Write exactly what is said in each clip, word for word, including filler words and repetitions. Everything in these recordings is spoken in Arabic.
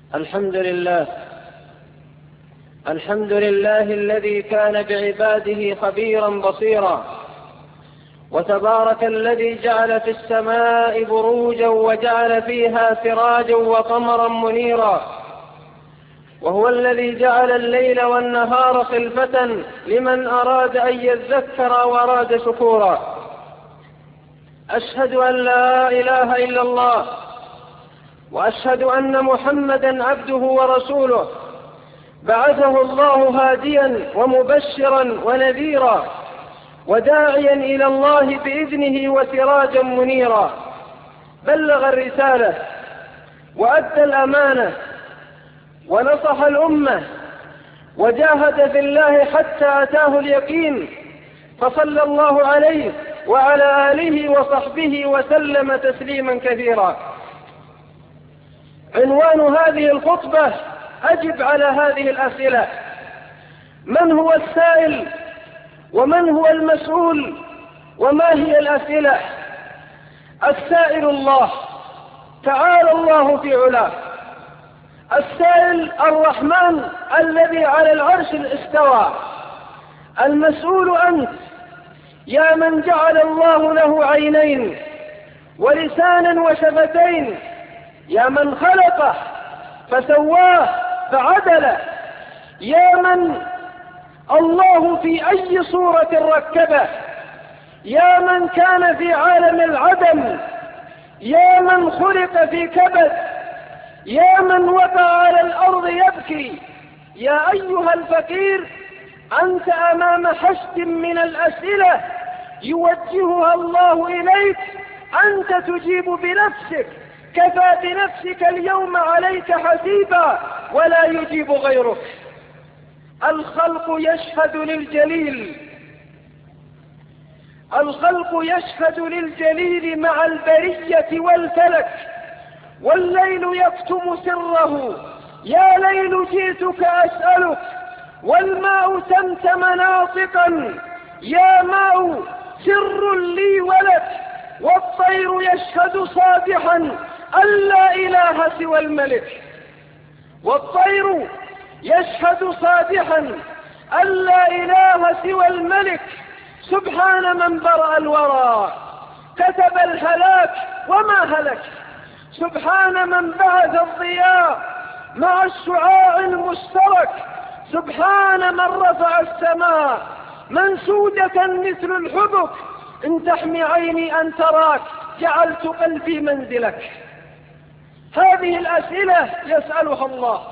الحمد لله الحمد لله الذي كان بعباده خبيرا بصيرا، وتبارك الذي جعل في السماء بروجا وجعل فيها سراجا وقمرا منيرا، وهو الذي جعل الليل والنهار خلفة لمن أراد أن يذكر وأراد شكورا. أشهد أن لا إله إلا الله، وأشهد أن محمدا عبده ورسوله، بعثه الله هاديا ومبشرا ونذيرا وداعيا إلى الله بإذنه وسراجا منيرا. بلغ الرسالة وأدى الأمانة ونصح الأمة وجاهد في الله حتى أتاه اليقين، فصلى الله عليه وعلى آله وصحبه وسلم تسليما كثيرا. عنوان هذه الخطبة: أجب على هذه الأسئلة: من هو السائل؟ ومن هو المسؤول؟ وما هي الأسئلة؟ السائل الله تعالى الله في علاه، السائل الرحمن الذي على العرش استوى. المسؤول أنت يا من جعل الله له عينين ولسانا وشفتين، يا من خلقه فسواه فعدله، يا من الله في أي صورة ركبه، يا من كان في عالم العدم، يا من خلق في كبد، يا من وقع على الأرض يبكي. يا أيها الفقير، أنت أمام حشد من الأسئلة يوجهها الله إليك، أنت تجيب بنفسك، كفى بنفسك اليوم عليك حسيبا ولا يجيب غيرك. الخلق يشهد للجليل الخلق يشهد للجليل مع البرية والفلك، والليل يكتم سره. يا ليل جئتك أسألك، والماء تمتم ناطقا. يا ماء سر لي ولك، والطير يشهد صابحا أن لا إله سوى الملك. والطير يشهد صابحا أن لا إله سوى الملك. سبحان من برأ الورى، كتب الهلاك وما هلك. سبحان من بعث الضياء مع الشعاع المشترك. سبحان من رفع السماء منسوجة مثل الحبك. إن تحمي عيني أن تراك، جعلت قلبي منزلك. هذه الأسئلة يسألها الله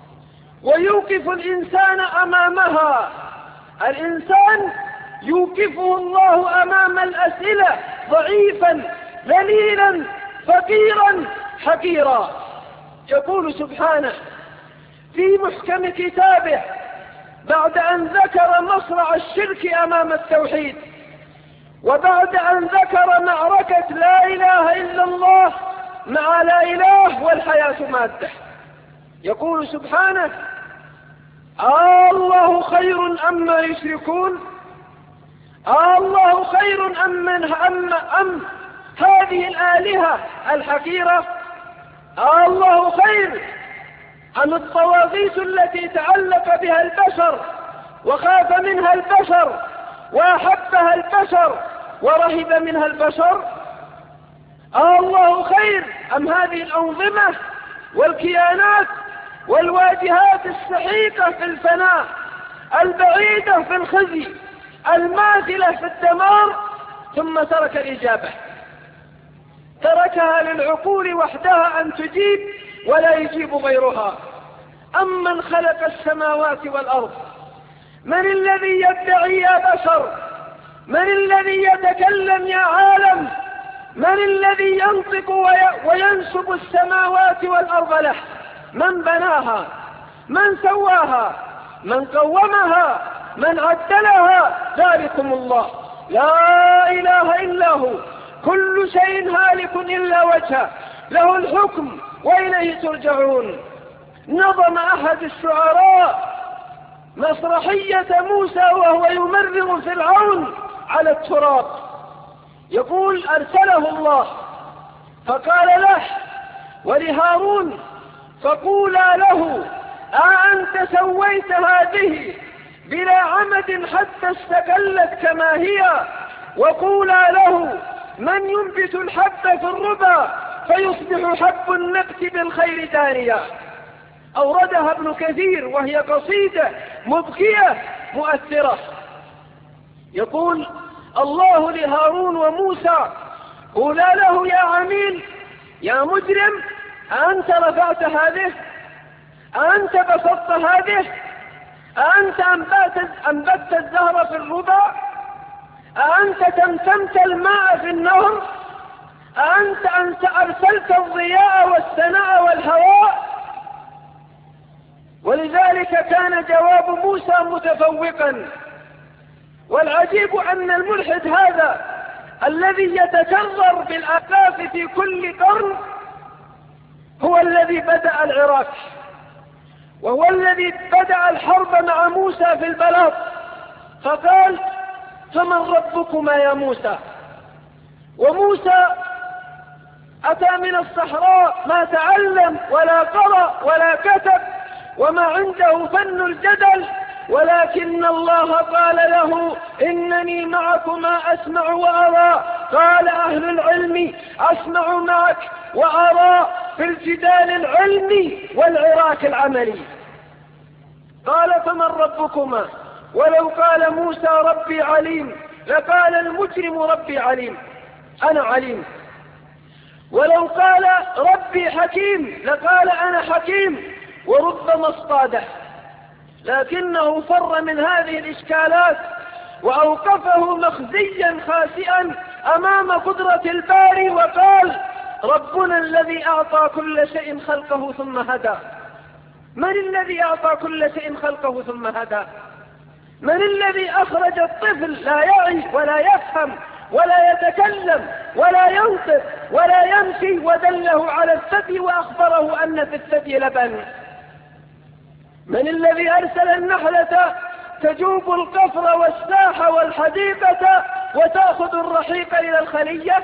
ويوقف الإنسان أمامها. الإنسان يوقفه الله أمام الأسئلة ضعيفا ذليلا فقيرا حقيرا. يقول سبحانه في محكم كتابه بعد أن ذكر مصرع الشرك أمام التوحيد، وبعد أن ذكر معركة لا إله إلا الله مع لا إله والحياة مادة، يقول سبحانه: آه الله خير أما يشركون؟ آه الله خير أم من أم, أم هذه الآلهة الحقيرة؟ آه الله خير أم الطواغيت التي تعلق بها البشر وخاف منها البشر وأحبها البشر ورهب منها البشر؟ آه الله خير أم هذه الأنظمة والكيانات والواجهات السحيقة في الفناء، البعيدة في الخزي، الماثلة في الدمار؟ ثم ترك الإجابة، تركها للعقول وحدها أن تجيب ولا يجيب غيرها. أمن خلق السماوات والأرض؟ من الذي يدعي يا بشر؟ من الذي يتكلم يا عالم؟ من الذي ينطق وينسب السماوات والأرض له؟ من بناها؟ من سواها؟ من قومها؟ من عدلها؟ ذلكم الله لا إله إلا هو، كل شيء هالك إلا وجهه، له الحكم وإليه ترجعون. نظم أحد الشعراء مسرحية موسى وهو يمرغ فرعون على التراب. يقول: أرسله الله فقال له ولهارون فقولا له أأنت سويت هذه بلا عمد حتى استقلت كما هي، وقولا له من ينبت الحب في الربا فيصبح حب النبت بالخير دانيا. أوردها ابن كثير وهي قصيدة مبكية مؤثرة. يقول الله لهارون وموسى قولا له يا عميل يا مجرم أأنت رفعت هذه، أأنت بسطت هذه، أأنت أنبت الزهر في الربا، أأنت تمتمت الماء في النهر، أأنت أنت أرسلت الضياء والسناء والهواء. ولذلك كان جواب موسى متفوقا. والعجيب أن الملحد هذا الذي يتكرر بالآلاف في كل قرن هو الذي بدأ العراق، وهو الذي بدأ الحرب مع موسى في البلاط، فقال فمن ربكما يا موسى؟ وموسى أتى من الصحراء ما تعلم ولا قرأ ولا كتب وما عنده فن الجدل، ولكن الله قال له إنني معكما أسمع وأرى. قال أهل العلم أسمع معك وأرى في الجدال العلمي والعراك العملي. قال فمن ربكما؟ ولو قال موسى ربي عليم لقال المجرم ربي عليم، أنا عليم. ولو قال ربي حكيم لقال أنا حكيم، وربما اصطاده، لكنه فر من هذه الإشكالات وأوقفه مخزيا خاسئا أمام قدرة الباري وقال ربنا الذي أعطى كل شيء خلقه ثم هدى. من الذي أعطى كل شيء خلقه ثم هدى؟ من الذي أخرج الطفل لا يعي ولا يفهم ولا يتكلم ولا ينطق ولا يمشي ودله على الثدي وأخبره أن في الثدي لبن؟ من الذي أرسل النحلة تجوب القفر والساحة والحديقة وتأخذ الرحيق إلى الخلية؟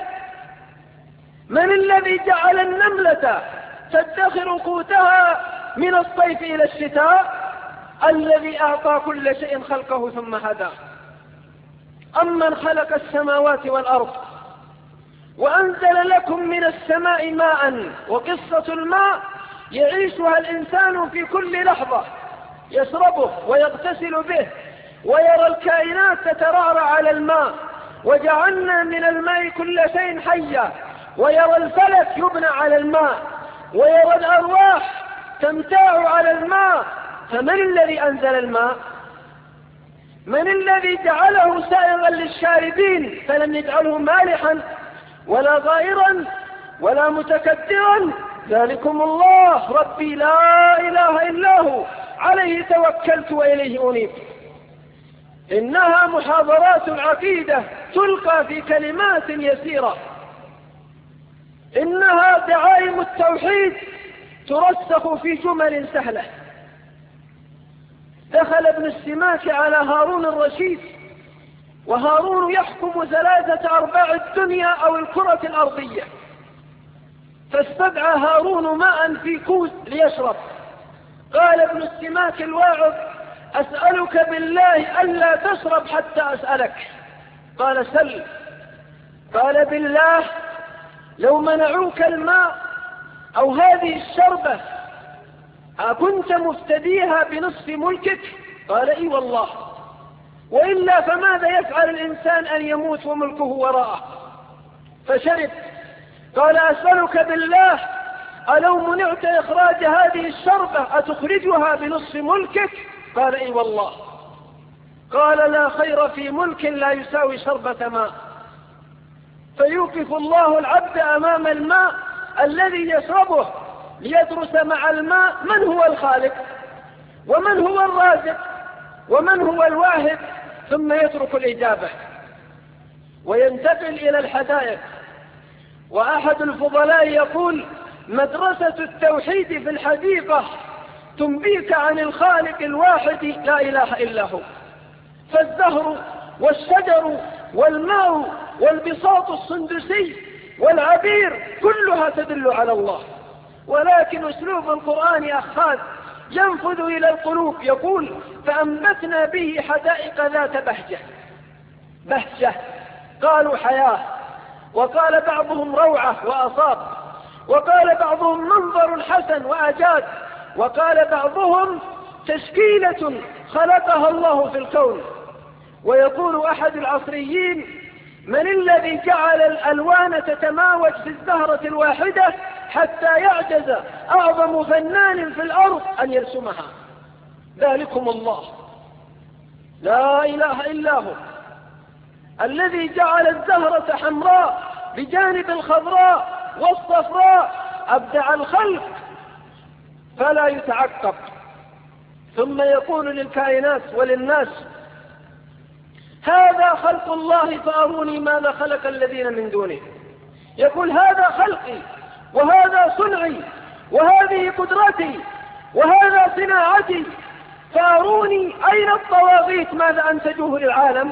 من الذي جعل النملة تدخر قوتها من الصيف إلى الشتاء؟ الذي أعطى كل شيء خلقه ثم هدى. أمن خلق السماوات والأرض وأنزل لكم من السماء ماء. وقصة الماء يعيشها الإنسان في كل لحظة، يشربه ويغتسل به ويرى الكائنات تترعرع على الماء. وجعلنا من الماء كل شيء حيا، ويرى الفلك يبنى على الماء، ويرى الأرواح تمتاع على الماء. فمن الذي أنزل الماء؟ من الذي جعله سائغا للشاربين فلم يجعله مالحا ولا غائرا ولا متكدرا؟ ذلكم الله ربي لا إله إلا هو عليه توكلت وإليه أنيب. إنها محاضرات العقيدة تلقى في كلمات يسيرة، إنها دعائم التوحيد ترسخ في جمل سهلة. دخل ابن السماك على هارون الرشيد وهارون يحكم ثلاثة أرباع الدنيا أو الكرة الأرضية، فاستدعى هارون ماء في كوز ليشرب. قال ابن السماك الواعظ أسألك بالله ألا تشرب حتى أسألك. قال سل. قال بالله لو منعوك الماء أو هذه الشربة أكنت مفتديها بنصف ملكك؟ قال إي والله، وإلا فماذا يفعل الإنسان أن يموت وملكه وراءه؟ فشرب. قال أسألك بالله ألو منعت إخراج هذه الشربة أتخرجها بنصف ملكك؟ قال إي والله. قال لا خير في ملك لا يساوي شربة ماء. فيوقف الله العبد أمام الماء الذي يشربه ليدرس مع الماء من هو الخالق ومن هو الرازق ومن هو الواهب، ثم يترك الإجابة وينتقل إلى الحدائق. وأحد الفضلاء يقول مدرسة التوحيد في الحديقة تنبيك عن الخالق الواحد لا إله إلا هو. فالزهر والشجر والماء والبساط السندسي والعبير كلها تدل على الله. ولكن أسلوب القرآن أخاذ ينفذ إلى القلوب. يقول فأنبتنا به حدائق ذات بهجة. بهجة قالوا حياة، وقال بعضهم روعة وأصاب، وقال بعضهم منظر حسن وأجاد، وقال بعضهم تشكيلة خلقها الله في الكون. ويقول أحد العصريين من الذي جعل الألوان تتماوج في الزهرة الواحدة حتى يعجز أعظم فنان في الأرض أن يرسمها؟ ذلكم الله، لا إله إلا هو، الذي جعل الزهرة حمراء بجانب الخضراء والصفراء. أبدع الخلق فلا يتعقب. ثم يقول للكائنات وللناس هذا خلق الله فأروني ماذا خلق الذين من دونه. يقول هذا خلقي وهذا صنعي وهذه قدرتي وهذا صناعتي، فأروني أين الطواغيت ماذا أنتجوه للعالم.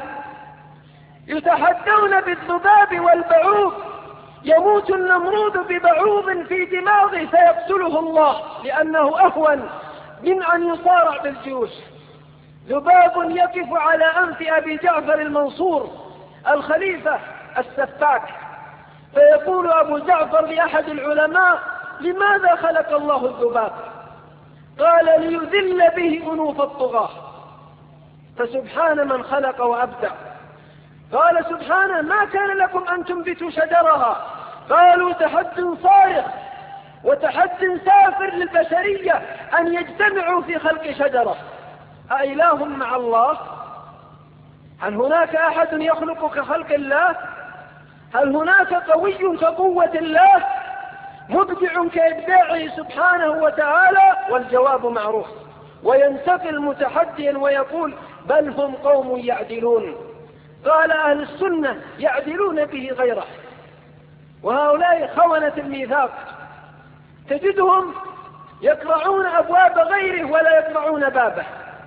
يتحدون بالذباب والبعوض، يموت النمرود ببعوض في دماغه فيقتله الله لأنه أهون من أن يصارع بالجيوش. ذباب يقف على أنف أبي جعفر المنصور الخليفة السفاك، فيقول أبو جعفر لأحد العلماء لماذا خلق الله الذباب؟ قال ليذل به أنوف الطغاة. فسبحان من خلق وأبدع. قال سبحانه ما كان لكم أن تنبتوا شجرها. قالوا تحد صارخ وتحد سافر للبشرية أن يجتمعوا في خلق شجرة. أإله مع الله؟ هل هناك أحد يخلق كخلق الله؟ هل هناك قوي كقوة الله؟ مبدع كإبداعه سبحانه وتعالى؟ والجواب معروف. وينتقل متحديا ويقول بل هم قوم يعدلون. قال أهل السنة يعدلون به غيره. وهؤلاء خونة الميثاق، تجدهم يقرعون أبواب غيره ولا يقرعون بابه،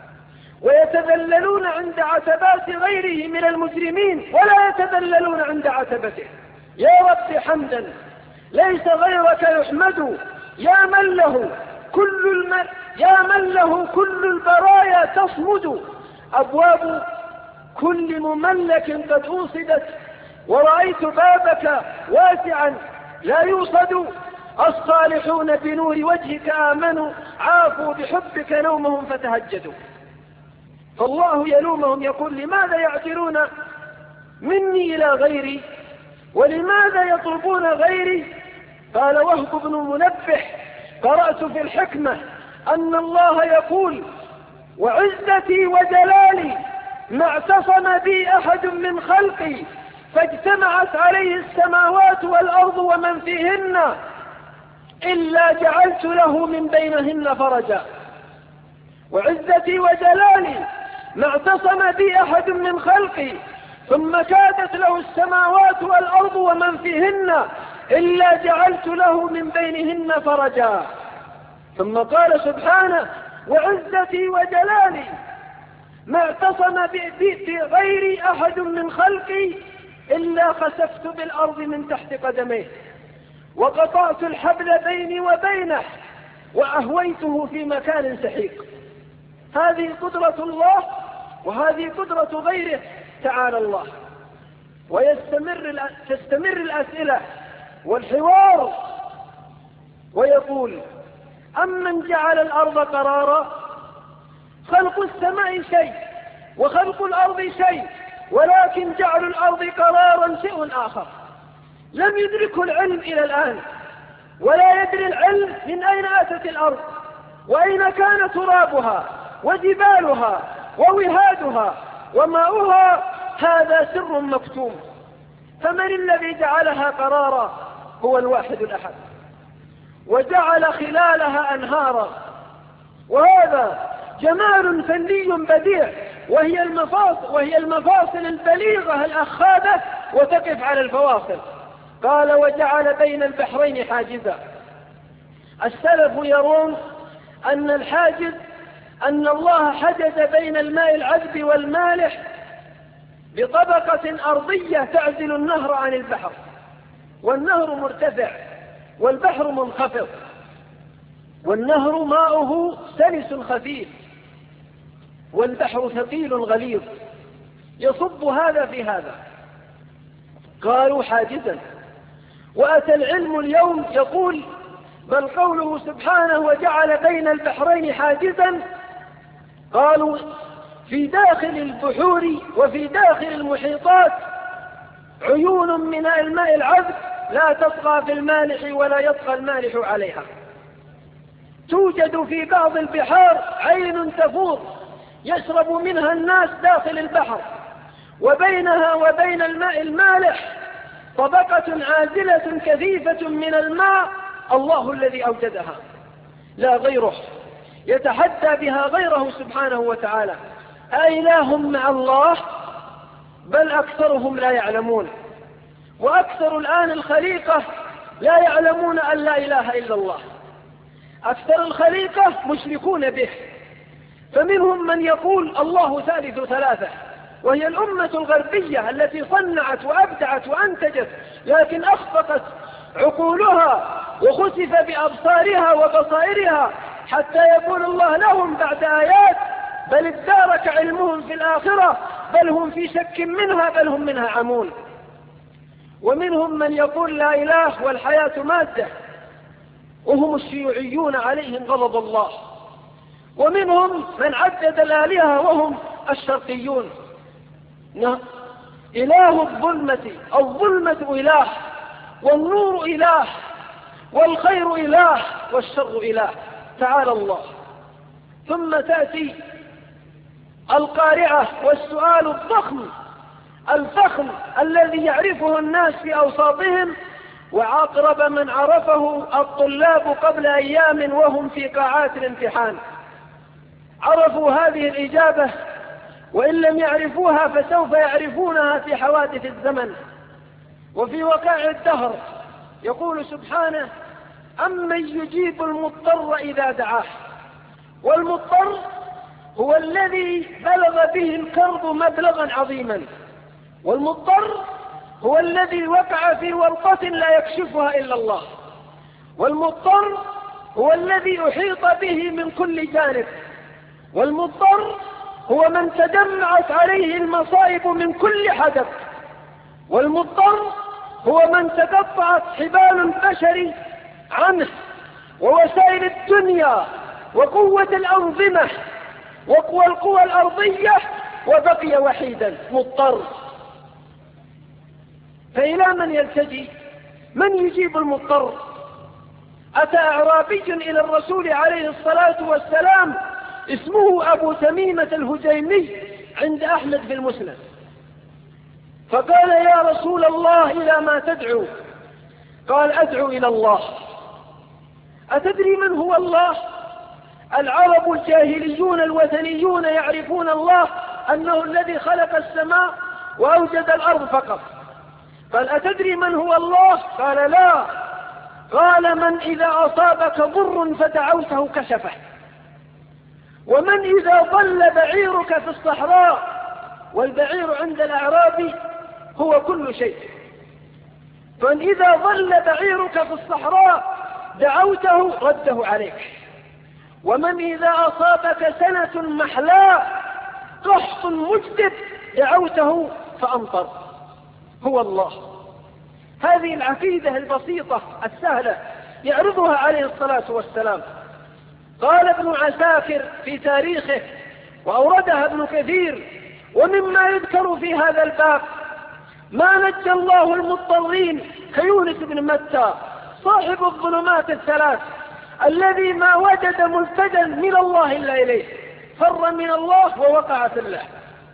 ويتذللون عند عتبات غيره من المجرمين ولا يتذللون عند عتبته. يا رب حمدا ليس غيرك يحمد، يا من له كل الم... يا من له كل البرايا تصمد. أبواب كل مملك قد أوصدت، ورأيت بابك واسعا لا يوصد. الصالحون بنور وجهك آمنوا، عافوا بحبك نومهم فتهجدوا. فالله يلومهم يقول لماذا يعترون مني إلى غيري ولماذا يطلبون غيري؟ قال وهب بن منبه قرأت في الحكمة أن الله يقول وعزتي وجلالي ما اعتصم بي أحد من خلقي فاجتمعت عليه السماوات والأرض ومن فيهن إلا جعلت له من بينهن فرجا. وعزتي وجلالي ما اعتصم بي أحد من خلقي ثم كادت له السماوات والأرض ومن فيهن إلا جعلت له من بينهن فرجا. ثم قال سبحانه وعزتي وجلالي ما اعتصم بي غيري أحد من خلقي إلا خسفت بالأرض من تحت قدميه وقطعت الحبل بيني وبينه وأهويته في مكان سحيق. هذه قدرة الله وهذه قدرة غيره تعالى الله. ويستمر تستمر الأسئلة والحوار ويقول أمن جعل الأرض قرارا. خلق السماء شيء وخلق الأرض شيء، ولكن جعل الأرض قرارا شيء آخر لم يدركه العلم إلى الآن، ولا يدري العلم من أين أتت الأرض وأين كان ترابها وجبالها ووهادها وماؤها. هذا سر مكتوم. فمن الذي جعلها قرارا؟ هو الواحد الأحد، وجعل خلالها أنهارا. وهذا جمال فني بديع، وهي المفاصل, وهي المفاصل البليغة الأخاذة وتقف على الفواصل. قال وجعل بين البحرين حاجزا. السلف يرون أن الحاجز أن الله حجز بين الماء العذب والمالح بطبقة أرضية تعزل النهر عن البحر، والنهر مرتفع والبحر منخفض، والنهر ماؤه سلس خفيف والبحر ثقيل غليظ يصب هذا في هذا. قالوا حاجزا. وأتى العلم اليوم يقول بل قوله سبحانه وجعل بين البحرين حاجزا، قالوا في داخل البحور وفي داخل المحيطات عيون من الماء العذب لا تطغى في المالح ولا يطغى المالح عليها. توجد في بعض البحار عين تفور يشرب منها الناس داخل البحر، وبينها وبين الماء المالح طبقة عازلة كثيفة من الماء الله الذي أوجدها لا غيره، يتحدى بها غيره سبحانه وتعالى. أإله مع الله؟ بل أكثرهم لا يعلمون. وأكثر الآن الخليقة لا يعلمون أن لا إله إلا الله. أكثر الخليقة مشركون به، فمنهم من يقول الله ثالث ثلاثة، وهي الأمة الغربية التي صنعت وأبدعت وأنتجت، لكن أخفقت عقولها وخسف بأبصارها وبصائرها حتى يقول الله لهم بعد آيات بل ادارك علمهم في الآخرة بل هم في شك منها بل هم منها عمون. ومنهم من يقول لا إله والحياة مادة، وهم الشيوعيون عليهم غضب الله. ومنهم من عدد الآلهة وهم الشرقيون. إله الظلمة، الظلمة إله، والنور إله، والخير إله، والشر إله، تعالى الله. ثم تأتي القارعة والسؤال الضخم الفخم الذي يعرفه الناس في أوساطهم، وأقرب من عرفه الطلاب قبل أيام وهم في قاعات الامتحان. عرفوا هذه الإجابة، وإن لم يعرفوها فسوف يعرفونها في حوادث الزمن وفي وقائع الدهر. يقول سبحانه أمن يجيب المضطر إذا دعاه. والمضطر هو الذي بلغ به الكرب مبلغا عظيما، والمضطر هو الذي وقع في ورطة لا يكشفها إلا الله، والمضطر هو الذي أحيط به من كل جانب، والمضطر هو من تجمعت عليه المصائب من كل حدث، والمضطر هو من تقطعت حبال البشر عنه ووسائل الدنيا وقوة الأنظمة وقوى القوى الأرضية وبقي وحيدا مضطر. فإلى من يلتجي؟ من يجيب المضطر؟ أتى أعرابي إلى الرسول عليه الصلاة والسلام اسمه أبو تميمة الهجيمي عند أحمد في المسند، فقال يا رسول الله إلى ما تدعو؟ قال أدعو إلى الله. أتدري من هو الله؟ العرب الجاهليون الوثنيون يعرفون الله أنه الذي خلق السماء وأوجد الأرض فقط. قال أتدري من هو الله؟ قال لا. قال من إذا أصابك ضر فدعوته كشفه، ومن إذا ضل بعيرك في الصحراء، والبعير عند الأعراب هو كل شيء، فإن إذا ضل بعيرك في الصحراء دعوته رده عليك، ومن إذا أصابك سنة محلاء قحط مجدب دعوته فأمطر، هو الله. هذه العقيدة البسيطة السهلة يعرضها عليه الصلاة والسلام. قال ابن عساكر في تاريخه وأوردها ابن كثير: ومما يذكر في هذا الباب ما نجى الله المضطرين كيونس بن متى صاحب الظلمات الثلاث الذي ما وجد ملتجا من الله إلا إليه، فر من الله ووقع في الله.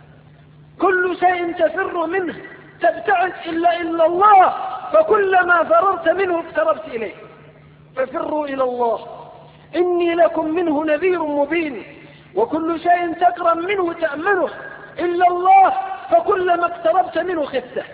كل شيء تفر منه تبتعد إلا إلا الله، فكلما فررت منه اقتربت إليه. ففروا إلى الله إني لكم منه نذير مبين. وكل شيء تكرم منه تأمنه إلا الله، فكلما اقتربت منه خفته.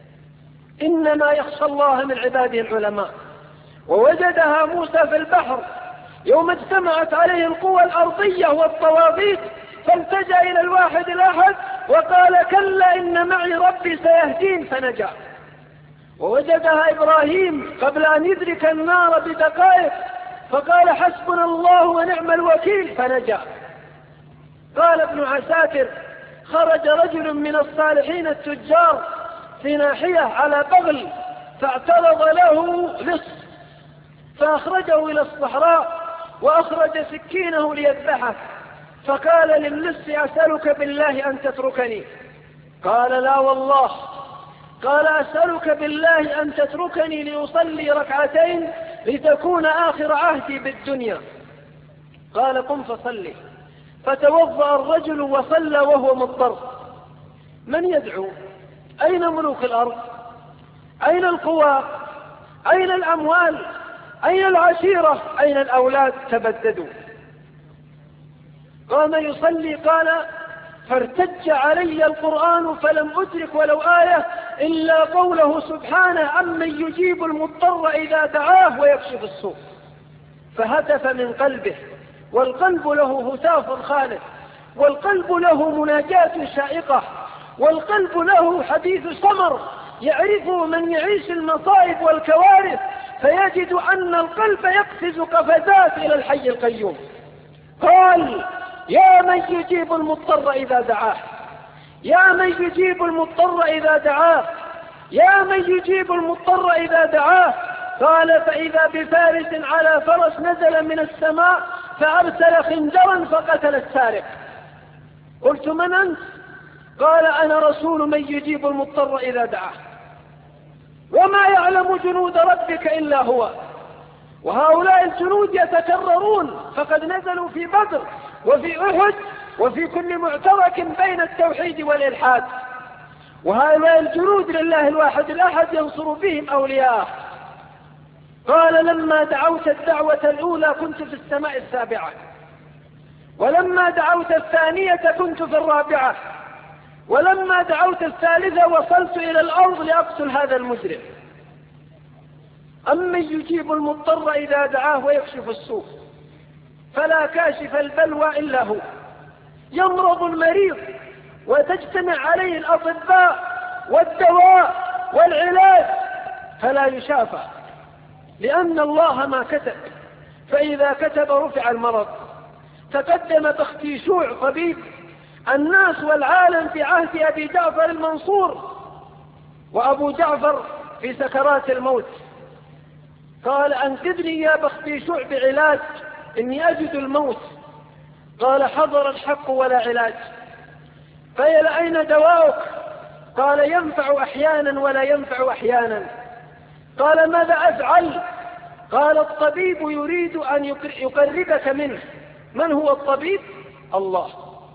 إنما يخشى الله من عباده العلماء. ووجدها موسى في البحر يوم اجتمعت عليه القوى الأرضية والطواغيت، فالتجأ إلى الواحد الأحد وقال كلا إن معي ربي سيهدين، فنجا. ووجدها إبراهيم قبل أن يدرك النار بدقائق فقال حسبنا الله ونعم الوكيل فنجا. قال ابن عساكر خرج رجل من الصالحين التجار في ناحية على بغل فاعترض له لص فأخرجه إلى الصحراء وأخرج سكينه ليذبحه، فقال للص أسألك بالله أن تتركني؟ قال لا والله. قال أسألك بالله أن تتركني لأصلي ركعتين لتكون آخر عهدي بالدنيا. قال قم فصلي. فتوضأ الرجل وصلى وهو مضطر. من يدعو؟ أين ملوك الأرض؟ أين القوى؟ أين الأموال؟ أين العشيرة؟ أين الأولاد؟ تبددوا. قام يصلي. قال فارتج علي القرآن فلم أدرك ولو آية إلا قوله سبحانه أمن يجيب المضطر إذا دعاه ويكشف السوء. فهتف من قلبه، والقلب له هتاف خالد، والقلب له مناجاة شائقة، والقلب له حديث سمر يعرفه من يعيش المصائب والكوارث فيجد أن القلب يقفز قفزات إلى الحي القيوم. قال يا من يجيب المضطر إذا دعاه، يا من يجيب المضطر إذا دعاه، يا من يجيب المضطر إذا دعاه. قال فإذا بفارس على فرس نزل من السماء فأرسل خنجرا فقتل السارق. قلت من أنت؟ قال أنا رسول من يجيب المضطر إذا دعاه، وما يعلم جنود ربك إلا هو. وهؤلاء الجنود يتكررون، فقد نزلوا في بدر وفي أحد وفي كل معترك بين التوحيد والإلحاد. وهؤلاء الجنود لله الواحد الأحد ينصر بهم أولياءه. قال لما دعوت الدعوة الأولى كنت في السماء السابعة، ولما دعوت الثانية كنت في الرابعة، ولما دعوت الثالثة وصلت إلى الأرض لأقتل هذا المجرم. أمن يجيب المضطر إذا دعاه ويكشف السوء فلا كاشف البلوى إلا هو. يمرض المريض وتجتمع عليه الأطباء والدواء والعلاج فلا يشافى، لأن الله ما كتب، فإذا كتب رفع المرض. تقدم بختيشوع طبيب الناس والعالم في عهد أبي جعفر المنصور، وأبو جعفر في سكرات الموت. قال أنقذني يا بختيشوع بعلاج إني أجد الموت. قال حضر الحق ولا علاج. قيل أين دواؤك؟ قال ينفع أحيانا ولا ينفع أحيانا. قال ماذا أفعل؟ قال الطبيب يريد أن يقربك منه. من هو الطبيب؟ الله.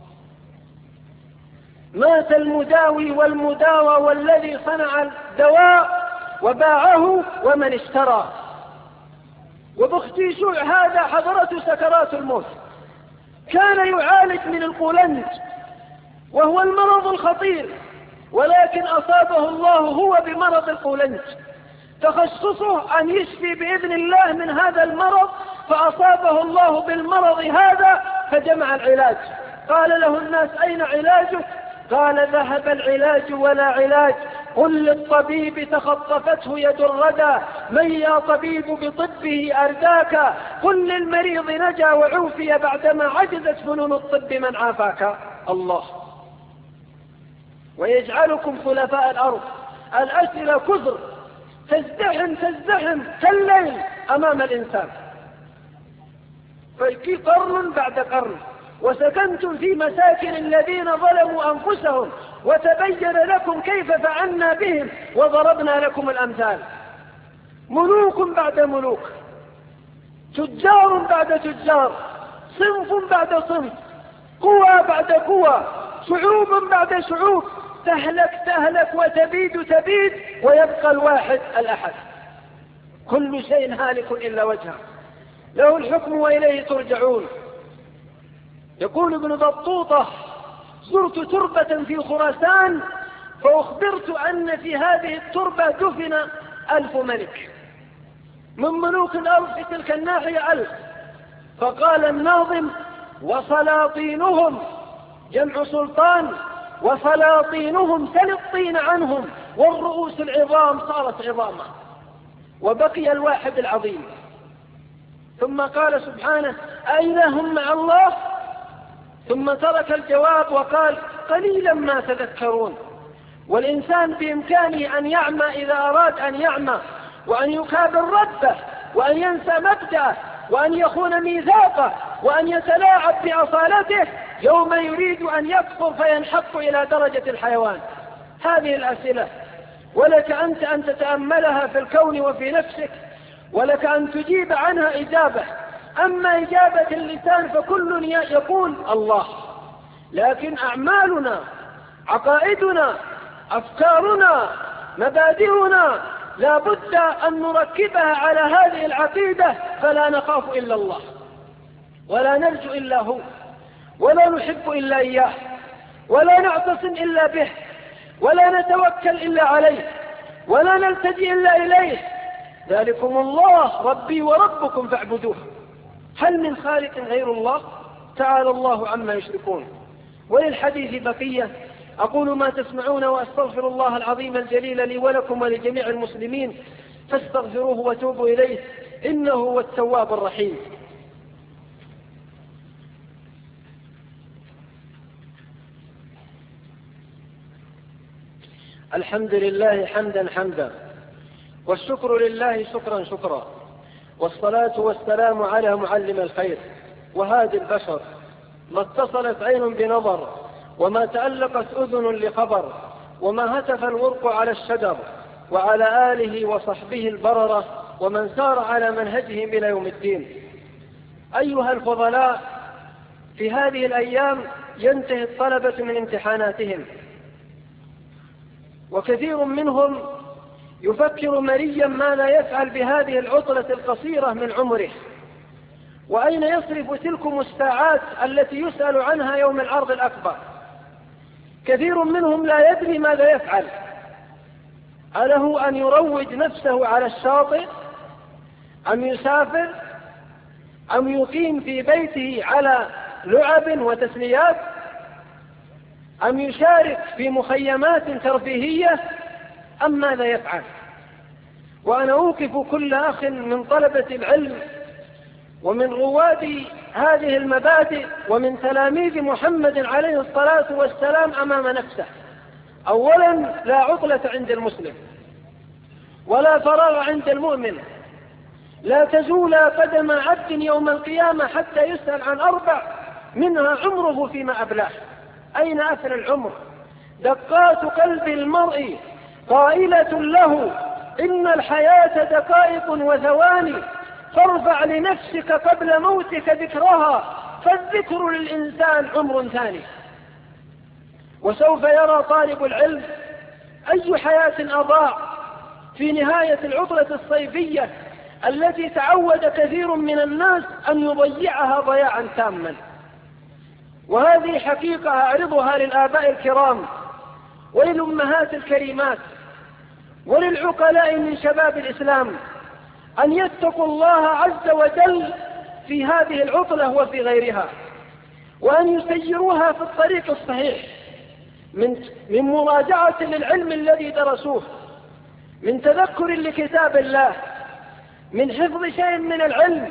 مات المداوي والمداوى والذي صنع الدواء وباعه ومن اشترى. وبختيشوع هذا حضرته سكرات الموت، كان يعالج من القولنج وهو المرض الخطير، ولكن أصابه الله هو بمرض القولنج، تخصصه أن يشفي بإذن الله من هذا المرض، فأصابه الله بالمرض هذا فجمع العلاج. قال له الناس أين علاجك؟ قال ذهب العلاج ولا علاج. قل للطبيب تخطفته يد الردى من يا طبيب بطبه أرداك. قل للمريض نجا وعوفي بعدما عجزت فنون الطب من عافاك. الله. ويجعلكم خلفاء الأرض. الأسئلة كثر تزدحم تزدحم كالليل أمام الإنسان، ففي قرن بعد قرن. وسكنتم في مساكن الذين ظلموا أنفسهم وتبين لكم كيف فعلنا بهم وضربنا لكم الأمثال. ملوك بعد ملوك، تجار بعد تجار، صنف بعد صنف، قوى بعد قوى، شعوب بعد شعوب، تهلك تهلك وتبيد تبيد، ويبقى الواحد الأحد. كل شيء هالك إلا وجهه، له الحكم وإليه ترجعون. يقول ابن بطوطة زرت تربة في خراسان فأخبرت أن في هذه التربة دفن ألف ملك من ملوك الأرض في تلك الناحية ألف. فقال الناظم وسلاطينهم جمع سلطان، وسلاطينهم سل الطين عنهم، والرؤوس العظام صارت عظاما، وبقي الواحد العظيم. ثم قال سبحانه أإله مع الله، ثم ترك الجواب وقال قليلا ما تذكرون. والإنسان بإمكانه أن يعمى إذا أراد أن يعمى، وأن يكابر ربه، وأن ينسى مبدأه، وأن يخون ميثاقه، وأن يتلاعب بأصالته يوم يريد أن يكفر فينحط إلى درجة الحيوان. هذه الأسئلة ولك أنت أن تتأملها في الكون وفي نفسك، ولك أن تجيب عنها إجابة. أما إجابة اللسان فكل يقول الله، لكن أعمالنا، عقائدنا، أفكارنا، مبادئنا لا بد أن نركبها على هذه العقيدة، فلا نخاف إلا الله، ولا نرجو إلا هو، ولا نحب إلا إياه، ولا نعتصم إلا به، ولا نتوكل إلا عليه، ولا نلتجئ إلا إليه. ذلكم الله ربي وربكم فاعبدوه. هل من خالق غير الله؟ تعالى الله عما يشركون. وللحديث بقية. أقول ما تسمعون وأستغفر الله العظيم الجليل لي ولكم ولجميع المسلمين، فاستغفروه وتوبوا إليه إنه هو التواب الرحيم. الحمد لله حمدا حمدا، والشكر لله شكرا شكرا، والصلاة والسلام على معلم الخير وهادي البشر، ما اتصلت عين بنظر، وما تألقت أذن لخبر، وما هتف الورق على الشجر، وعلى آله وصحبه البررة، ومن سار على منهجهم إلى يوم الدين. أيها الفضلاء، في هذه الأيام ينتهي الطلبة من امتحاناتهم، وكثير منهم يفكر مريا ماذا يفعل بهذه العطلة القصيرة من عمره، وأين يصرف تلكم الساعات التي يسأل عنها يوم العرض الأكبر. كثير منهم لا يدري ماذا يفعل، أله أن يروج نفسه على الشاطئ، أم يسافر، أم يقيم في بيته على لعب وتسليات، أم يشارك في مخيمات ترفيهية، أم ماذا يفعل؟ وأنا أوقف كل أخ من طلبة العلم ومن رواد هذه المبادئ ومن تلاميذ محمد عليه الصلاة والسلام أمام نفسه. أولا، لا عطلة عند المسلم، ولا فراغ عند المؤمن. لا تزول قدم عبد يوم القيامة حتى يسأل عن أربع، منها عمره فيما أبلاه. أين أثر العمر؟ دقات قلب المرء قائلة له إن الحياة دقائق وثواني، فارفع لنفسك قبل موتك ذكرها، فالذكر للإنسان عمر ثاني. وسوف يرى طالب العلم أي حياة أضاع في نهاية العطلة الصيفية التي تعود كثير من الناس أن يضيعها ضياعا تاما. وهذه حقيقة أعرضها للآباء الكرام وللأمهات الكريمات وللعقلاء من شباب الإسلام، أن يتقوا الله عز وجل في هذه العطلة وفي غيرها، وأن يسيروها في الطريق الصحيح من من مراجعة للعلم الذي درسوه، من تذكر لكتاب الله، من حفظ شيء من العلم،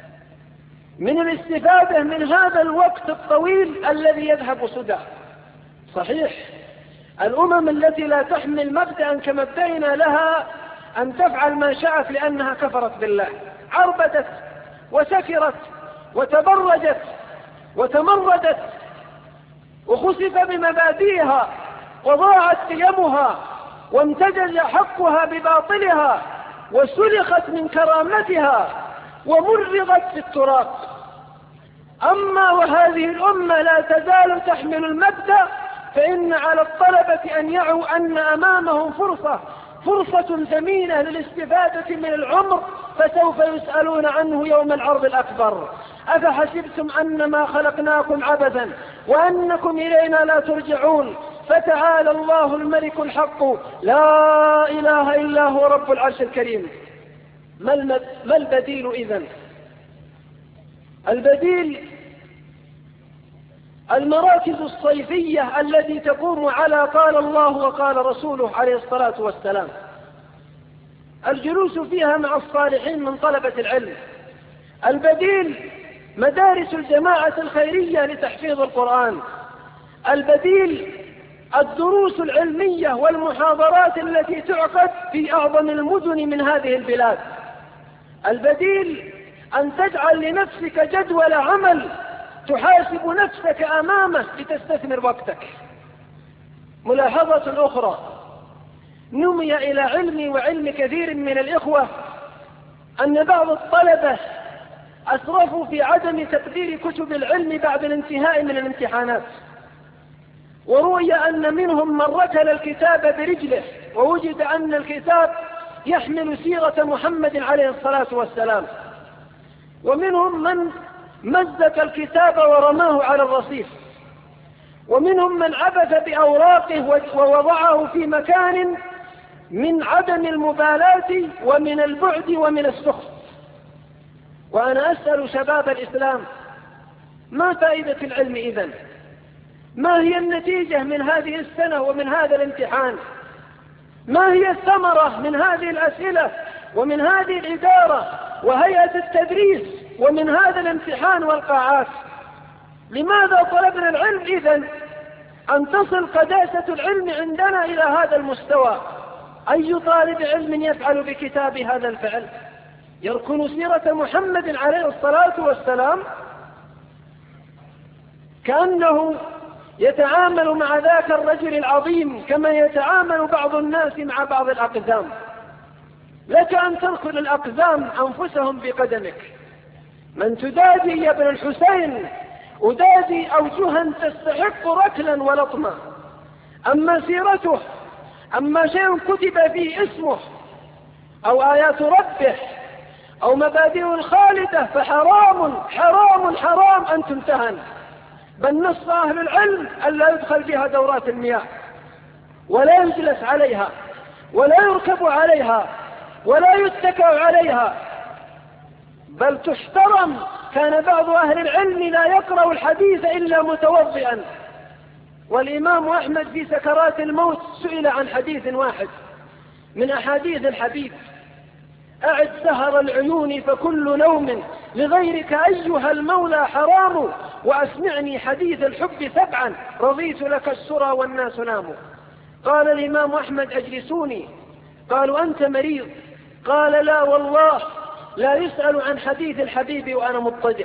من الاستفادة من هذا الوقت الطويل الذي يذهب سدى. صحيح الأمم التي لا تحمل مبدأ كمبدأنا لها أن تفعل ما شاءت لأنها كفرت بالله، عربدت وسكرت وتبرجت وتمردت وخسف بمبادئها وضاعت قيمها وامتجز حقها بباطلها وسلخت من كرامتها ومرغت في التراب. أما وهذه الأمة لا تزال تحمل المبدأ، فإن على الطلبة أن يعوا أن أمامهم فرصة فرصة ثمينة للاستفادة من العمر، فسوف يسألون عنه يوم العرض الأكبر. أفحسبتم أنما خلقناكم عبثا وأنكم إلينا لا ترجعون، فتعالى الله الملك الحق لا إله إلا هو رب العرش الكريم. ما البديل إذن؟ البديل المراكز الصيفية التي تقوم على قال الله وقال رسوله عليه الصلاة والسلام، الجلوس فيها مع الصالحين من طلبة العلم، البديل مدارس الجماعة الخيرية لتحفيظ القرآن. البديل الدروس العلمية والمحاضرات التي تعقد في أعظم المدن من هذه البلاد. البديل أن تجعل لنفسك جدول عمل تحاسب نفسك أمامه لتستثمر وقتك. ملاحظة أخرى نمي إلى علمي وعلم كثير من الإخوة أن بعض الطلبة أسرفوا في عدم تقدير كتب العلم بعد الانتهاء من الامتحانات، وروي أن منهم من ركل الكتاب برجله ووجد أن الكتاب يحمل سيرة محمد عليه الصلاة والسلام، ومنهم من مزق الكتاب ورماه على الرصيف، ومنهم من عبث بأوراقه ووضعه في مكان من عدم المبالاة ومن البعد ومن السخط. وأنا أسأل شباب الإسلام: ما فائدة العلم إذن؟ ما هي النتيجة من هذه السنة ومن هذا الامتحان؟ ما هي الثمرة من هذه الأسئلة ومن هذه الإدارة وهيئة التدريس ومن هذا الامتحان والقاعات؟ لماذا طلبنا العلم إذن؟ أن تصل قداسة العلم عندنا إلى هذا المستوى. أي طالب علم يفعل بكتاب هذا الفعل؟ يركن سيرة محمد عليه الصلاة والسلام كأنه يتعامل مع ذاك الرجل العظيم كما يتعامل بعض الناس مع بعض الأقزام. لك أن تركن الأقزام أنفسهم بقدمك. من تدادي يا ابن الحسين أدادي أوجها تستحق ركلا ولطما. أما سيرته، أما شيء كتب فيه اسمه أو آيات ربه أو مبادئ الخالدة فحرام حرام حرام أن تمتهن. بل نص أهل العلم ألا يدخل بها دورات المياه ولا يجلس عليها ولا يركب عليها ولا يتكى عليها، بل تحترم. كان بعض أهل العلم لا يقرأ الحديث إلا متوضئا. والإمام أحمد في سكرات الموت سئل عن حديث واحد من أحاديث الحبيب: أعد سهر العيون فكل نوم لغيرك أيها المولى حرام، وأسمعني حديث الحب سبعا رضيت لك السرى والناس ناموا. قال الإمام أحمد: أجلسوني. قالوا: أنت مريض؟ قال: لا والله لا يسأل عن حديث الحبيب وأنا مضطجع.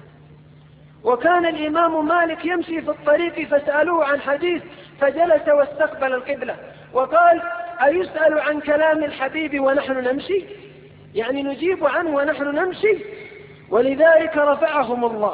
وكان الإمام مالك يمشي في الطريق فسألوه عن حديث فجلس واستقبل القبلة وقال: أيسأل عن كلام الحبيب ونحن نمشي؟ يعني نجيب عنه ونحن نمشي. ولذلك رفعهم الله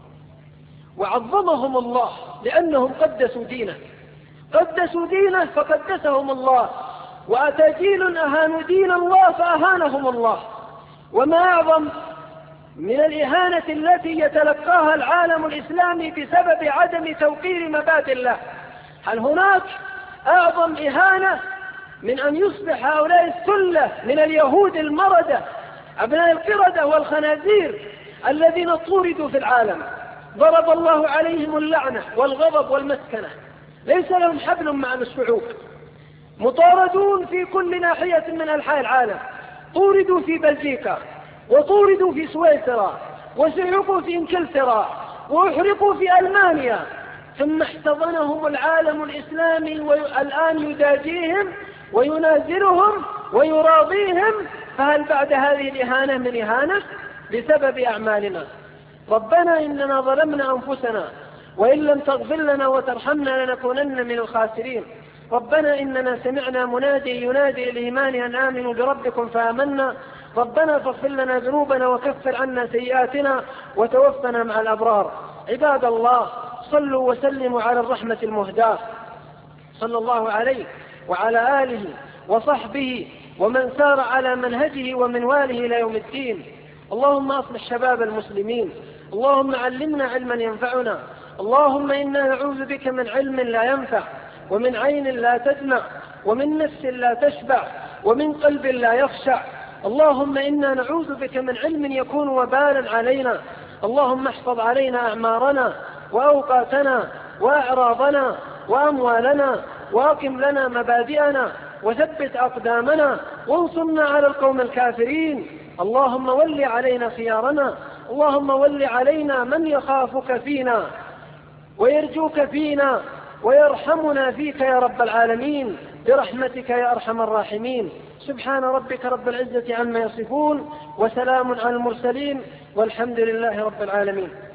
وعظمهم الله لأنهم قدسوا دينه، قدسوا دينه فقدسهم الله، وأتى جيل أهانوا دين الله فأهانهم الله. وما أعظم من الإهانة التي يتلقاها العالم الإسلامي بسبب عدم توقير مبادئ الله. هل هناك أعظم إهانة من أن يصبح هؤلاء السلة من اليهود المردة أبناء القردة والخنازير الذين طوردوا في العالم، ضرب الله عليهم اللعنة والغضب والمسكنة، ليس لهم حبل مع الشعوب، مطاردون في كل ناحية من أنحاء العالم، طوردوا في بلجيكا وطوردوا في سويسرا وسحقوا في انكلترا وأحرقوا في ألمانيا، ثم احتضنهم العالم الإسلامي والآن يداجيهم وينازلهم ويراضيهم. فهل بعد هذه الإهانة من إهانة؟ بسبب أعمالنا. ربنا إننا ظلمنا أنفسنا وإن لم تغفر لنا وترحمنا لنكونن من الخاسرين. ربنا إننا سمعنا منادي ينادي الإيمان أن آمنوا بربكم فآمنا. ربنا فاغفر لنا ذنوبنا وكفر عنا سيئاتنا وتوفنا مع الأبرار. عباد الله، صلوا وسلموا على الرحمة المهداة صلى الله عليه وعلى آله وصحبه ومن سار على منهجه ومنواله إلى يوم الدين. اللهم أصلح شباب المسلمين، اللهم علمنا علما ينفعنا، اللهم إنا نعوذ بك من علم لا ينفع ومن عين لا تدمع ومن نفس لا تشبع ومن قلب لا يخشع. اللهم إنا نعوذ بك من علم يكون وبالا علينا. اللهم احفظ علينا أعمارنا وأوقاتنا وأعراضنا وأموالنا وأقم لنا مبادئنا وثبت أقدامنا وانصرنا على القوم الكافرين. اللهم ول علينا خيارنا، اللهم ول علينا من يخافك فينا ويرجوك فينا ويرحمنا فيك يا رب العالمين برحمتك يا أرحم الراحمين. سبحان ربك رب العزة عما يصفون، وسلام على المرسلين، والحمد لله رب العالمين.